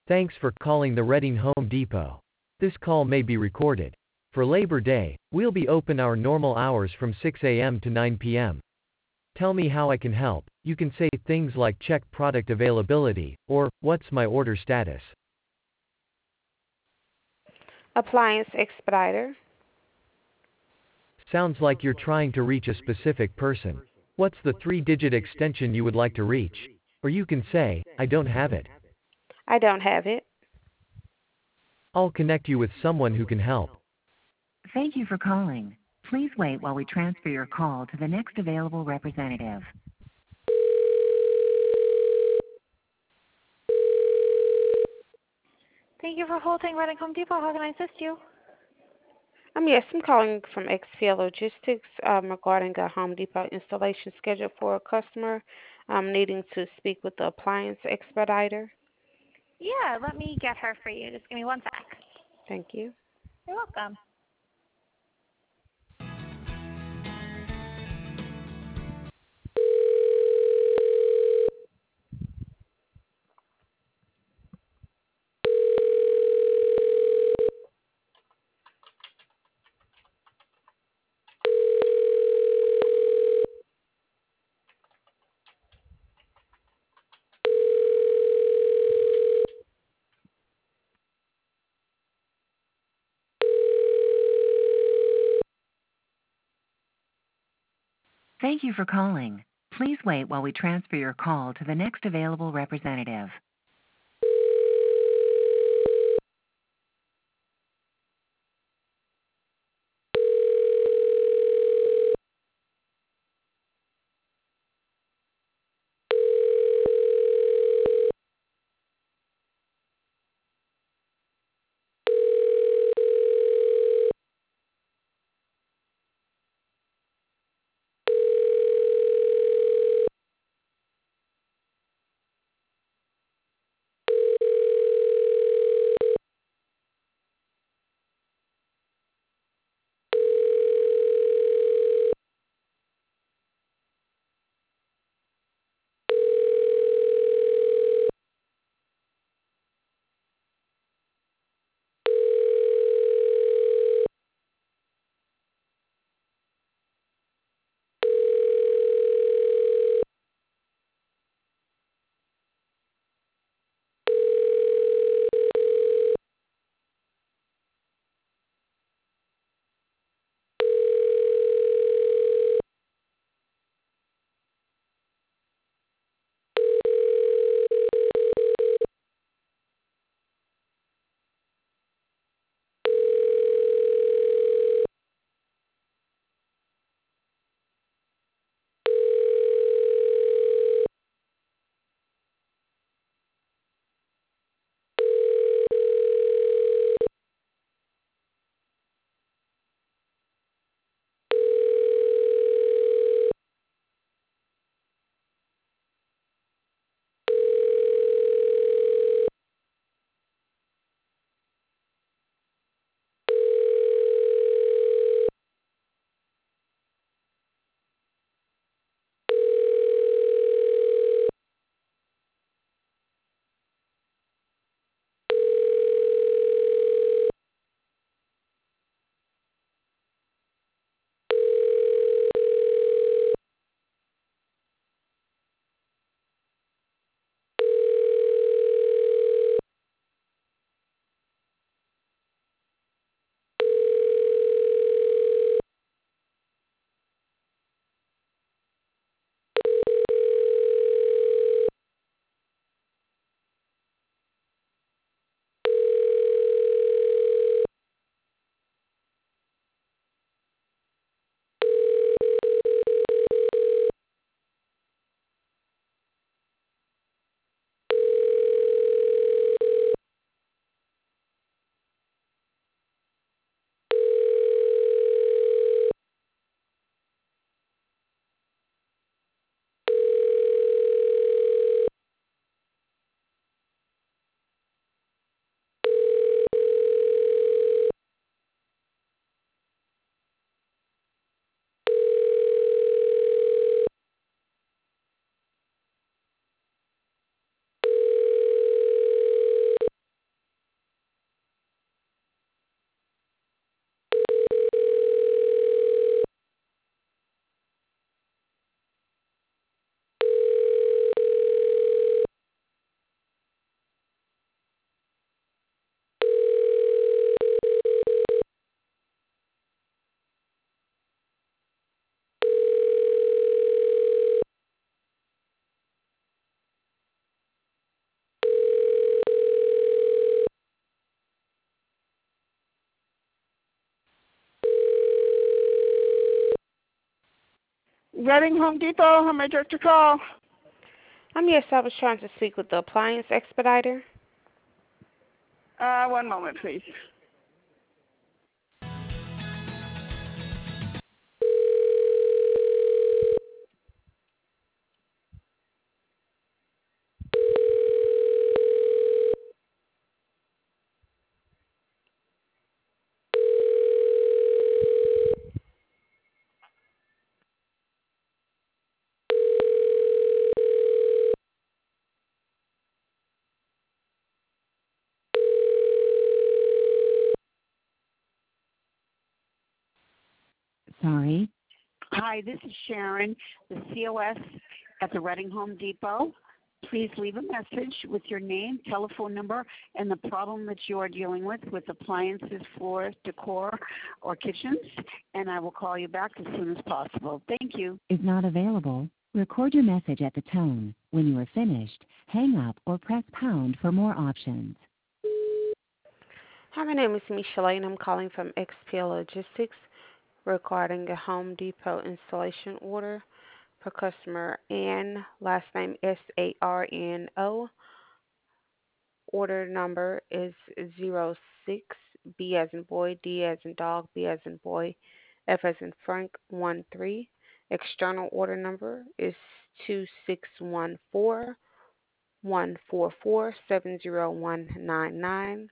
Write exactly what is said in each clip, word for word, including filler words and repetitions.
Thanks for calling the Reading Home Depot. This call may be recorded. For Labor Day, we'll be open our normal hours from six a m to nine p m Tell me how I can help. You can say things like check product availability, or what's my order status. Appliance expediter. Sounds like you're trying to reach a specific person. What's the three-digit extension you would like to reach? Or you can say, I don't have it. I don't have it. I'll connect you with someone who can help. Thank you for calling. Please wait while we transfer your call to the next available representative. Thank you for holding Reading Home Depot. How can I assist you? Um, yes, I'm calling from X P L Logistics um, regarding a Home Depot installation scheduled for a customer um, needing to speak with the appliance expediter. Yeah, let me get her for you. Just give me one sec. Thank you. You're welcome. Thank you for calling. Please wait while we transfer your call to the next available representative. Reading Home Depot, how may I direct your call? Um, yes, I was trying to speak with the appliance expediter. Uh, one moment, please. Sorry. Hi, this is Sharon, the C O S at the Reading Home Depot. Please leave a message with your name, telephone number, and the problem that you are dealing with with appliances, floor, decor, or kitchens, and I will call you back as soon as possible. Thank you. Is not available. Record your message at the tone. When you are finished, hang up or press pound for more options. Hi, my name is Michelle, and I'm calling from X P L Logistics regarding a Home Depot installation order for customer Ann, last name S A R N O. Order number is zero six B as in boy, D as in dog, B as in boy, F as in Frank, one three. External order number is two six one four, one four four, seven zero one nine nine.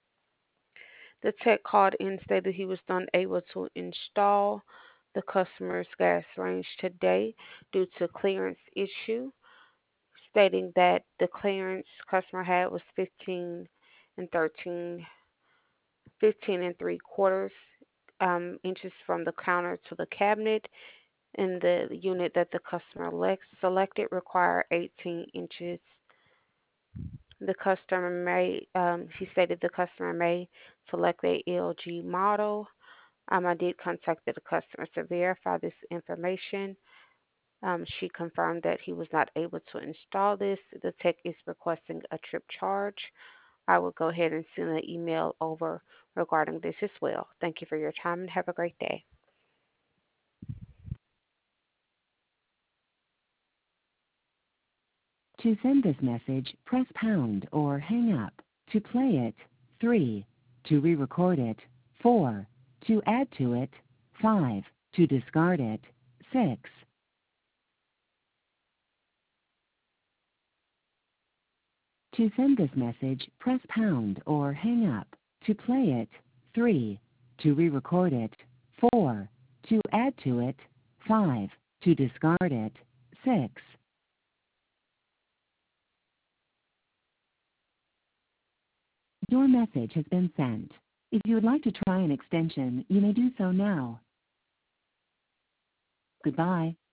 The tech called in stated he was unable to install the customer's gas range today due to clearance issue, stating that the clearance customer had was fifteen and thirteen, fifteen and three quarters um, inches from the counter to the cabinet, and the unit that the customer elect- selected required eighteen inches. The customer may, um, he stated the customer may select a L G model. Um, I did contact the customer to verify this information. Um, she confirmed that he was not able to install this. The tech is requesting a trip charge. I will go ahead and send an email over regarding this as well. Thank you for your time and have a great day. To send this message, press pound or hang up. To play it, three. To re-record it, four. To add to it, five. To discard it, six. To send this message, press pound or hang up. To play it, three. To re-record it, four. To add to it, five. To discard it, six. Your message has been sent. If you would like to try an extension, you may do so now. Goodbye.